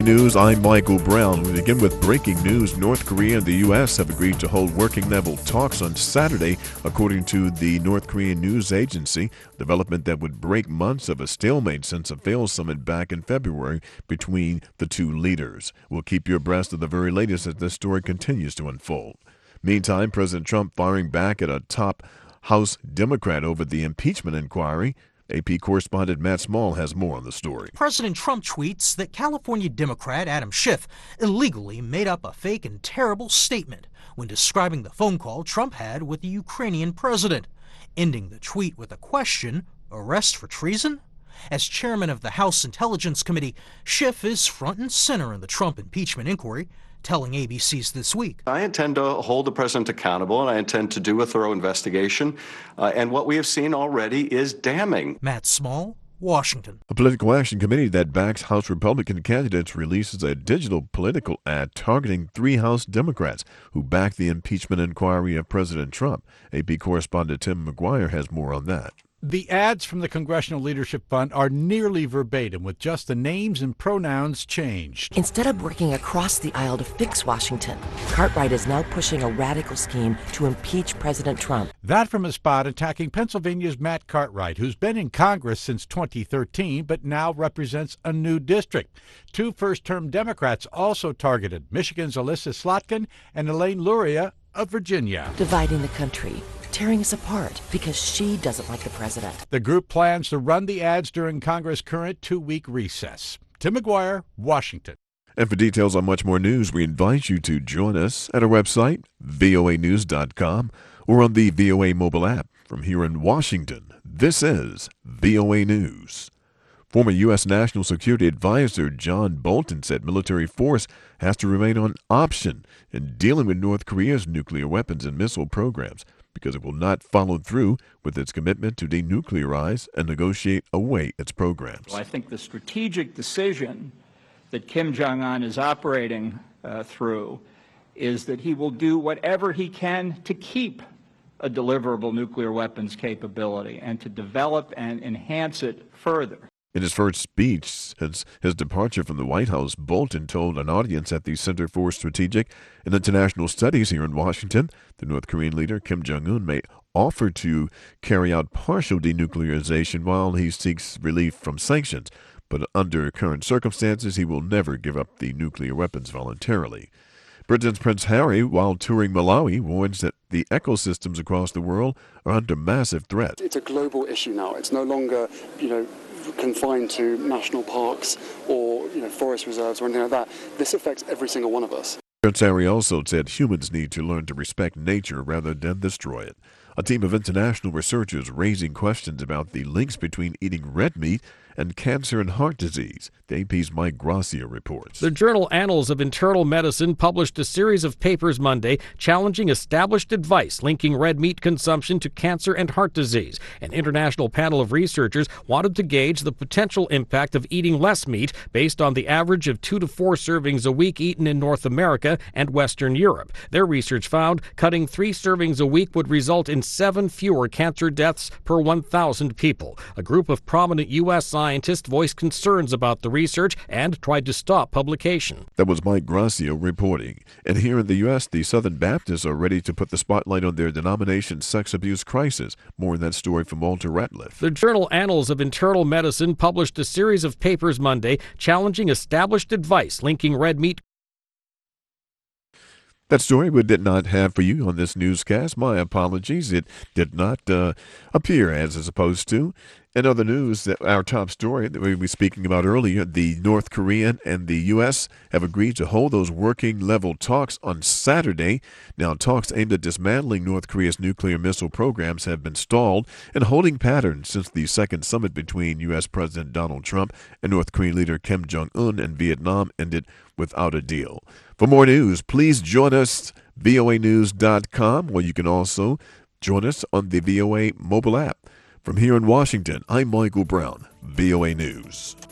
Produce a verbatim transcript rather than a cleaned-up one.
News, I'm Michael Brown. We begin with breaking news. North Korea and the U S have agreed to hold working-level talks on Saturday, according to the North Korean news agency, a development that would break months of a stalemate since a failed summit back in February between the two leaders. We'll keep you abreast of the very latest as this story continues to unfold. Meantime, President Trump firing back at a top House Democrat over the impeachment inquiry. A P correspondent Matt Small has more on the story. President Trump tweets that California Democrat Adam Schiff illegally made up a fake and terrible statement when describing the phone call Trump had with the Ukrainian president, ending the tweet with a question: arrest for treason? As chairman of the House Intelligence Committee, Schiff is front and center in the Trump impeachment inquiry, telling A B C's This Week. I intend to hold the president accountable, and I intend to do a thorough investigation. Uh, and what we have seen already is damning. Matt Small, Washington. A political action committee that backs House Republican candidates releases a digital political ad targeting three House Democrats who back the impeachment inquiry of President Trump. A P correspondent Tim McGuire has more on that. The ads from the Congressional Leadership Fund are nearly verbatim, with just the names and pronouns changed. Instead of working across the aisle to fix Washington, Cartwright is now pushing a radical scheme to impeach President Trump. That from a spot attacking Pennsylvania's Matt Cartwright, who's been in Congress since twenty thirteen, but now represents a new district. Two first-term Democrats also targeted: Michigan's Alyssa Slotkin and Elaine Luria of Virginia. Dividing the country, tearing us apart because she doesn't like the president. The group plans to run the ads during Congress' current two-week recess. Tim McGuire, Washington. And for details on much more news, we invite you to join us at our website, V O A news dot com, or on the V O A mobile app. From here in Washington, this is V O A News. Former U S National Security Advisor John Bolton said military force has to remain on option in dealing with North Korea's nuclear weapons and missile programs, because it will not follow through with its commitment to denuclearize and negotiate away its programs. Well, I think the strategic decision that Kim Jong-un is operating uh, through is that he will do whatever he can to keep a deliverable nuclear weapons capability and to develop and enhance it further. In his first speech since his departure from the White House, Bolton told an audience at the Center for Strategic and International Studies here in Washington the North Korean leader Kim Jong-un may offer to carry out partial denuclearization while he seeks relief from sanctions, but under current circumstances he will never give up the nuclear weapons voluntarily. Britain's Prince Harry, while touring Malawi, warns that the ecosystems across the world are under massive threat. It's a global issue now. It's no longer, you know, confined to national parks or, you know, forest reserves or anything like that. This affects every single one of us. Prince Harry also said humans need to learn to respect nature rather than destroy it. A team of international researchers raising questions about the links between eating red meat and cancer and heart disease. The A P's Mike Gracia reports. The journal Annals of Internal Medicine published a series of papers Monday challenging established advice linking red meat consumption to cancer and heart disease. An international panel of researchers wanted to gauge the potential impact of eating less meat based on the average of two to four servings a week eaten in North America and Western Europe. Their research found cutting three servings a week would result in seven fewer cancer deaths per one thousand people. A group of prominent U S scientists voiced concerns about the research and tried to stop publication. That was Mike Gracia reporting. And here in the U S, the Southern Baptists are ready to put the spotlight on their denomination's sex abuse crisis. More in that story from Walter Ratliff. The journal Annals of Internal Medicine published a series of papers Monday challenging established advice linking red meat. That story we did not have for you on this newscast. My apologies. It did not uh, appear as it's supposed to. In other news, that our top story that we were speaking about earlier, the North Korean and the U S have agreed to hold those working-level talks on Saturday. Now, talks aimed at dismantling North Korea's nuclear missile programs have been stalled in holding pattern since the second summit between U S President Donald Trump and North Korean leader Kim Jong-un in Vietnam ended without a deal. For more news, please join us, V O A news dot com, or you can also join us on the V O A mobile app. From here in Washington, I'm Michael Brown, V O A News.